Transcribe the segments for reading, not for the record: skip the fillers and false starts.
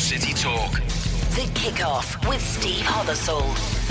City Talk. The Kickoff with Steve Hothersold.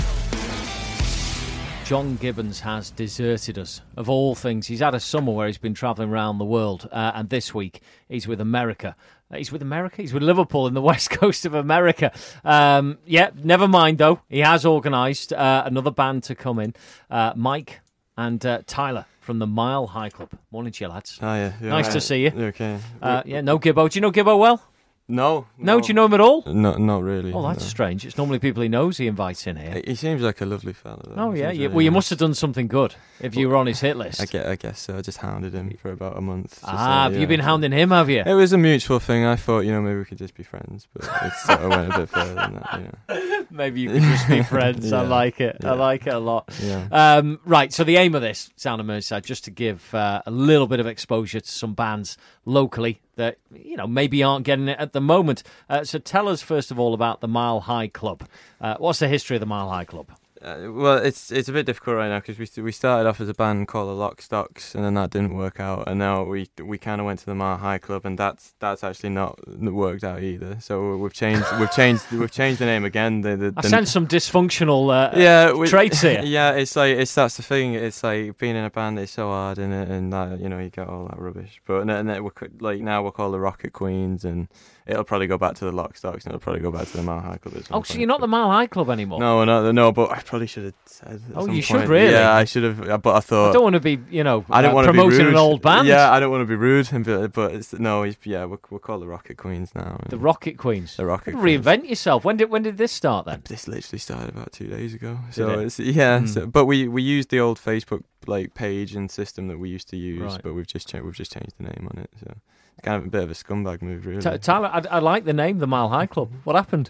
John Gibbons has deserted us, of all things. He's had a summer where he's been travelling around the world, and this week he's with America. He's with Liverpool in the west coast of America. Never mind though. He has organised another band to come in. Mike and Tyler from the Mile High Club. Morning to you, lads. Oh, yeah. Nice to see you. You're okay. No Gibbo. Do you know Gibbo well? No. Do you know him at all? No, not really. Oh, that's strange. It's normally people he knows he invites in here. He seems like a lovely fella, though. Oh, yeah. Really Well, you nice. must have done something good if you were on his hit list. I guess so. I just hounded him for about a month. Have you been hounding him, have you? It was a mutual thing. I thought, maybe we could just be friends, but it sort of went a bit further than that, Maybe you could just be friends. Yeah. I like it. Yeah. I like it a lot. Yeah. Right, so the aim of this, Sound of Merseyside, just to give a little bit of exposure to some bands locally that, maybe aren't getting it at the moment. So tell us, first of all, about the Mile High Club. What's the history of the Mile High Club? Well, it's a bit difficult right now because we started off as a band called the Lock Stocks, and then that didn't work out, and now we kind of went to the Mile High Club, and that's actually not worked out either. So we've changed the name again. I sense some dysfunctional traits here. Yeah, that's the thing. It's like being in a band is so hard in it, and that, you get all that rubbish. But and then now we're called the Rocket Queens, and it'll probably go back to the Lock Stocks, and it'll probably go back to the Mile High Club as well. Oh, so you're not the Mile High Club anymore? No, but I probably should have said. Oh, you should really. Yeah, I should have. But I thought I don't want to be, I don't want to be promoting rude. an old band. Yeah, I don't want to be rude, but we're called the Rocket Queens now. The Rocket Queens. The Rocket Queens. Reinvent yourself. When did this start then? This literally started about 2 days ago. Did So it's but we used the old Facebook page and system that we used to use, Right. but we've just changed the name on it. So it's kind of a bit of a scumbag move, really. Tyler, I like the name, the Mile High Club. What happened?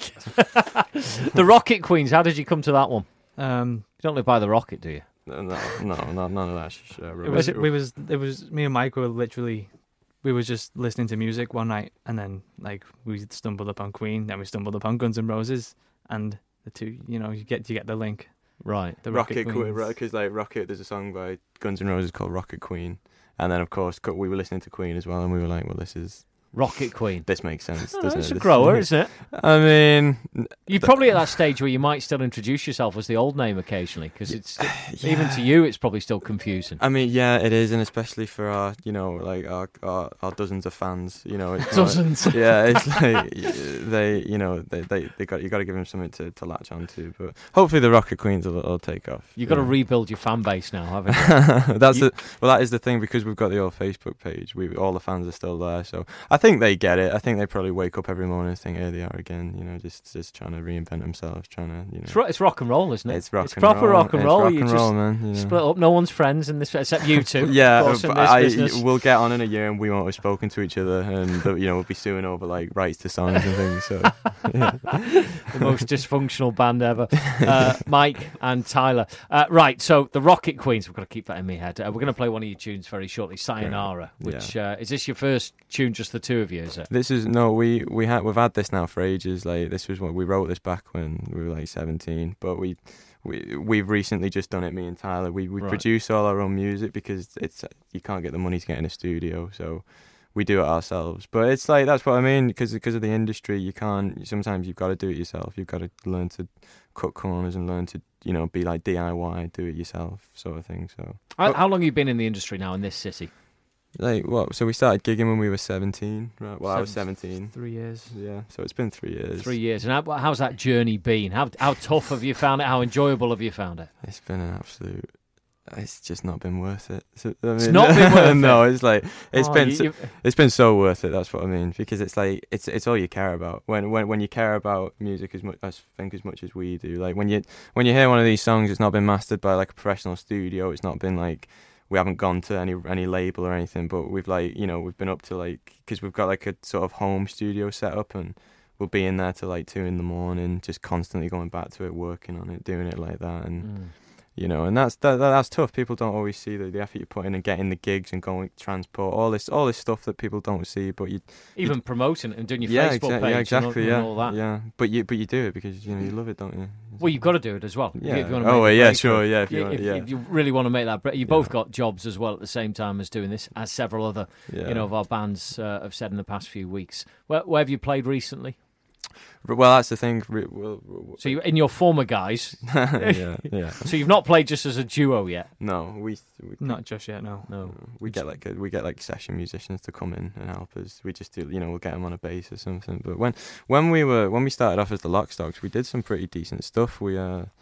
The Rocket Queens. How did you come to that one? You don't live by the Rocket, do you? No, none of that. It was me and Mike we were just listening to music one night, and then we stumbled upon Queen, then we stumbled upon Guns N' Roses, and the two, you get the link. Right. The Rocket Queen, Queen, because Rocket, there's a song by Guns N' Roses called Rocket Queen, and then of course we were listening to Queen as well, and we were like, well, Rocket Queen. this makes sense, Oh, doesn't it's it? a grower, isn't it? I mean, You're probably at that stage where you might still introduce yourself as the old name occasionally, because it's even to you, it's probably still confusing. I mean, yeah, it is, and especially for our, our dozens of fans, it's Dozens. Yeah, it's like you got to give them something to latch onto. But hopefully, the Rocket Queens will take off. You've got to rebuild your fan base now, haven't you? That is the thing, because we've got the old Facebook page. All the fans are still there, so I think they get it. I think they probably wake up every morning and think, here they are again, just trying to reinvent themselves, trying to, It's rock and roll, isn't it? It's rock it's and proper roll. rock and It's roll. rock You and just roll, man. split up. No one's friends in this, except you two. Yeah, of course, in this business. we'll get on in a year and we won't have spoken to each other, and we'll be suing over rights to songs and things. So, yeah. The most dysfunctional band ever. Mike and Tyler. Right, so the Rocket Queens. We've got to keep that in my head. We're going to play one of your tunes very shortly, Sayonara. Which is this your first tune, just the two of you? Is it? This is we've had this now for ages. This was what we wrote this back when we were 17, but we've recently just done it. Me and Tyler. We Right. produce all our own music because you can't get the money to get in a studio, so we do it ourselves. But it's that's what I mean, because of the industry, you can't. Sometimes you've got to do it yourself. You've got to learn to cut corners and learn to be DIY, do it yourself sort of thing. So How long have you been in the industry now in this city? So we started gigging when we were 17, right? Well, I was 17. 3 years. Yeah, so it's been 3 years. 3 years. And how's that journey been? How tough have you found it? How enjoyable have you found it? It's been an absolute. It's just not been worth it. It's not been worth it? No, it's It's been so worth it. That's what I mean, because it's all you care about. When you care about music as much as we do. When you hear one of these songs, it's not been mastered by a professional studio. It's not been we haven't gone to any label or anything, but we've we've been up to because we've got a sort of home studio set up, and we'll be in there till 2 a.m, just constantly going back to it, working on it, doing it like that, and and that's tough. People don't always see the effort you put in and getting the gigs and going transport, all this stuff that people don't see, but even promoting it and doing your Facebook page, exactly, and all that. Yeah, but you do it because you love it, don't you? Well, you've got to do it as well. Yeah. If you want to make yeah, break, sure, yeah. If you really want to make that break, you both got jobs as well at the same time as doing this, as several other of our bands have said in the past few weeks. Where have you played recently? Well, that's the thing. So you in your former guys. yeah. So you've not played just as a duo yet. No, we Not just yet, no. we get like session musicians to come in and help us. We just do, we'll get them on a bass or something. But when we started off as the Lockstocks, we did some pretty decent stuff. We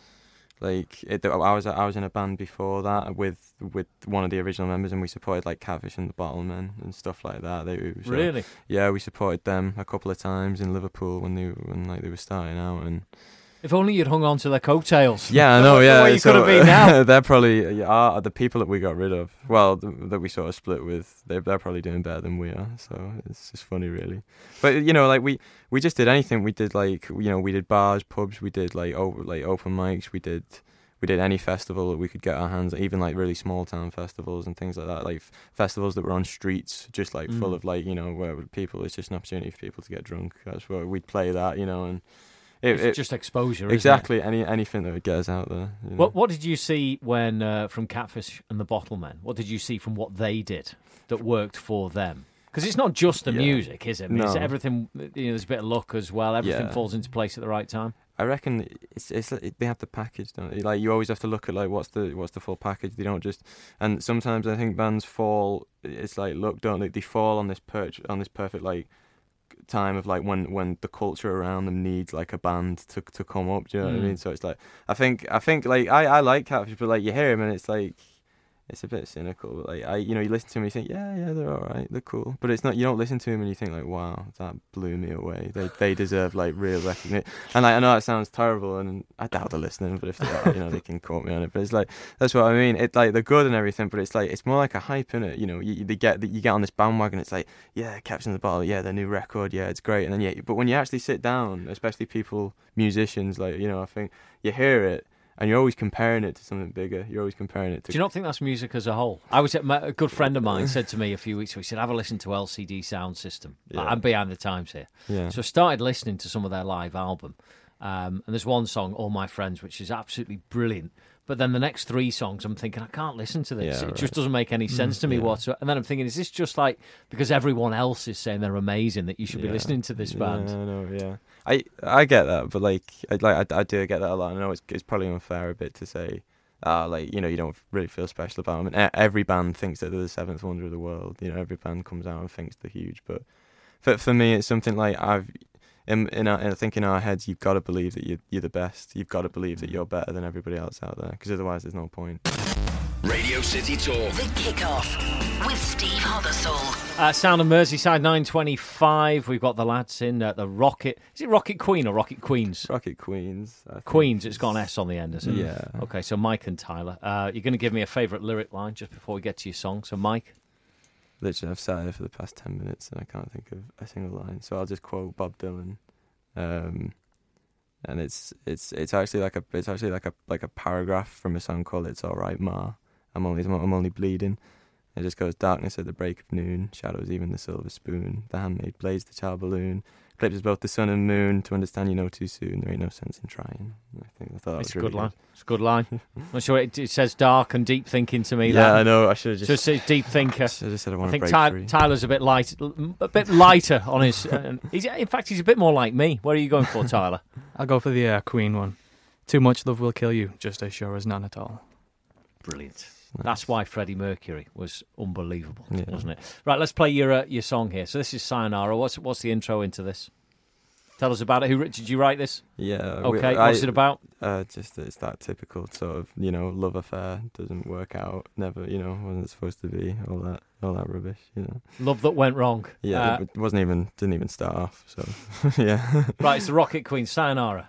I was in a band before that with one of the original members, and we supported like Catfish and the Bottlemen and stuff like that. Really? Yeah, we supported them a couple of times in Liverpool when they were starting out. And If only you'd hung on to their coattails. yeah, I know. Yeah, Where you could have been now. They're probably the people that we got rid of. Well, that we sort of split with. They're probably doing better than we are. So it's just funny, really. But like we just did anything. We did we did bars, pubs. We did like open mics. We did any festival that we could get our hands, even like really small town festivals and things like that. Like festivals that were on streets, just like full of where people. It's just an opportunity for people to get drunk. That's where we'd play that, and. It's just exposure, isn't exactly. it? Anything that would get us out there. What did you see when from Catfish and the Bottlemen? What did you see from what they did that worked for them? Because it's not just the music, is it? I mean, it's everything. There's a bit of luck as well. Everything falls into place at the right time. I reckon they have the package, don't they? Like you always have to look at like what's the full package. They don't just. And sometimes I think bands fall. It's like luck, don't they? They fall on this perfect like time of like when the culture around them needs like a band to come up. Do you know what I mean? So it's like I think like I like Catfish, but like you hear him and it's like it's a bit cynical. But like you listen to him and you think yeah they're all right, they're cool. But it's not, you don't listen to him and you think like wow, that blew me away. They deserve like real recognition. And like I know that sounds terrible and I doubt they're listening, but if they are, they can quote me on it. But it's like that's what I mean. It's like they're good and everything, but it's like it's more like a hype, innit? You get on this bandwagon. It's like yeah, Catfish in the Bottle, yeah, their new record, yeah, it's great. And then but when you actually sit down, especially musicians, like I think you hear it. And you're always comparing it to something bigger. You're always comparing it to... Do you not think that's music as a whole? A good friend of mine said to me a few weeks ago, he said, have a listen to LCD Sound System. Yeah. I'm behind the times here. Yeah. So I started listening to some of their live album. And there's one song, All My Friends, which is absolutely brilliant. But then the next 3 songs, I'm thinking, I can't listen to this. Yeah, it just doesn't make any sense to me whatsoever. And then I'm thinking, is this just like because everyone else is saying they're amazing that you should be listening to this band? Yeah, I know, yeah. I get that, but I do get that a lot. I know it's probably unfair a bit to say, you don't really feel special about them. And every band thinks that they're the 7th wonder of the world. Every band comes out and thinks they're huge. But for me, it's something like I think in our heads, you've got to believe that you're the best. You've got to believe that you're better than everybody else out there, because otherwise there's no point. Radio City Talk. The Kickoff with Steve Hothersall. Sound of Merseyside 9:25. We've got the lads in the Rocket. Is it Rocket Queen or Rocket Queens? Rocket Queens. Queens. It's got an S on the end, isn't it? Yeah. Okay, so Mike and Tyler. You're going to give me a favourite lyric line just before we get to your song. So Mike. Literally, I've sat here for the past 10 minutes and I can't think of a single line. So I'll just quote Bob Dylan, and it's actually like a paragraph from a song called "It's All Right, Ma. I'm only bleeding." It just goes, darkness at the break of noon, shadows even the silver spoon. The handmaid plays the child balloon, eclipses both the sun and moon. To understand you know too soon, there ain't no sense in trying. I thought It's that was a good really line. It's a good line. I'm not sure it says dark and deep thinking to me. Yeah, that. I know. I should have So it says deep thinker. I just said I want I to think break free. Tyler's a bit lighter on his. In fact, he's a bit more like me. What are you going for, Tyler? I'll go for the Queen one. Too much love will kill you, just as sure as none at all. Brilliant. Nice. That's why Freddie Mercury was unbelievable, Yeah. wasn't it? Right, let's play your song here. So this is Sayonara. What's the intro into this? Tell us about it. Did you write this? Yeah. Okay, what's it about? Just it's that typical sort of love affair, doesn't work out, never wasn't supposed to be, all that rubbish. Love that went wrong. Yeah, it didn't even start off. So yeah. Right, it's the Rocket Queen, Sayonara.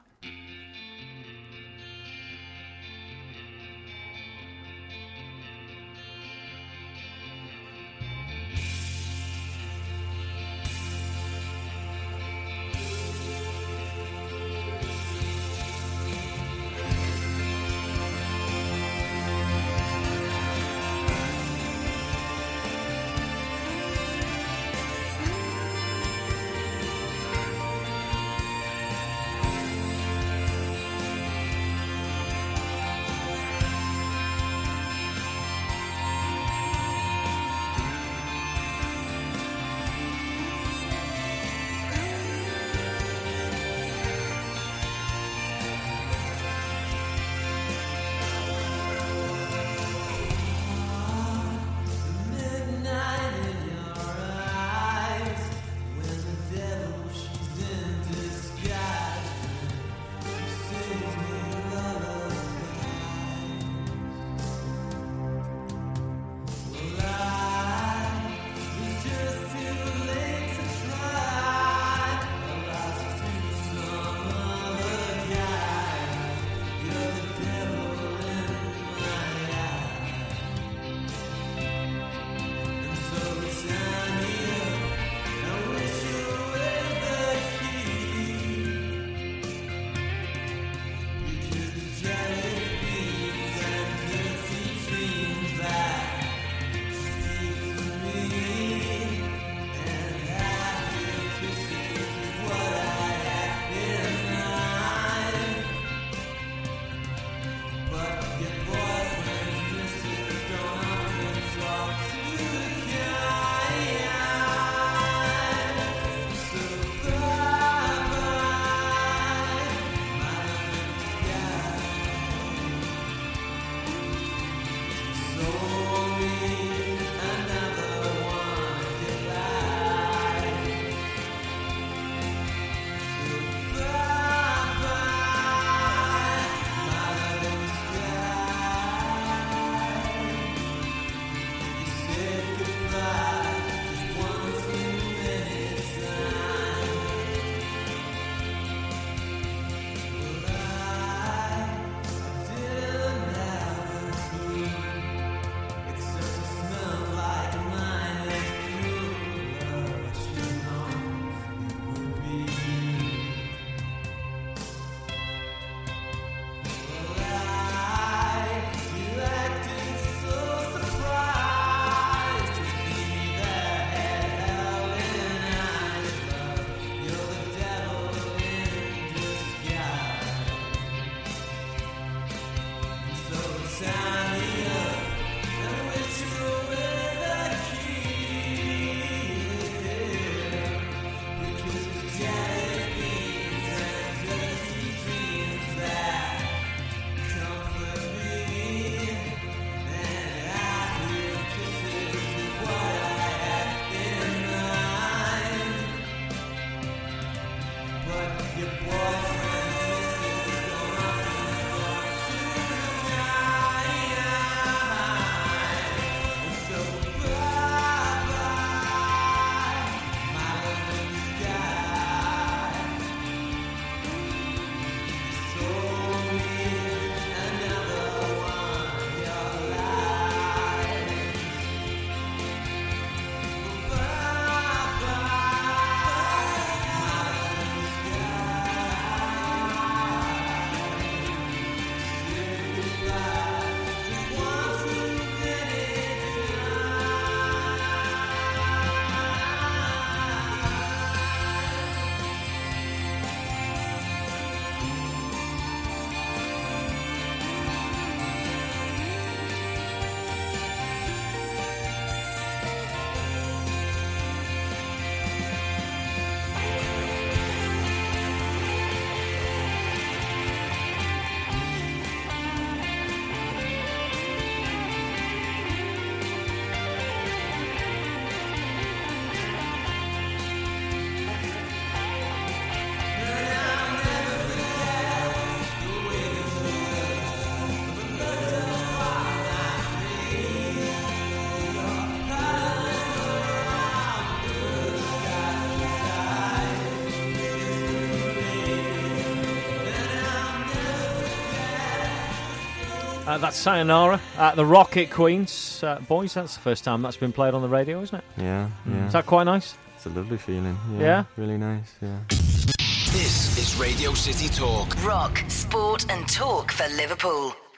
That's Sayonara at the Rocket Queens. Boys, that's the first time that's been played on the radio, isn't it? Yeah. Is that quite nice? It's a lovely feeling. Yeah? Really nice, yeah. This is Radio City Talk. Rock, sport and talk for Liverpool.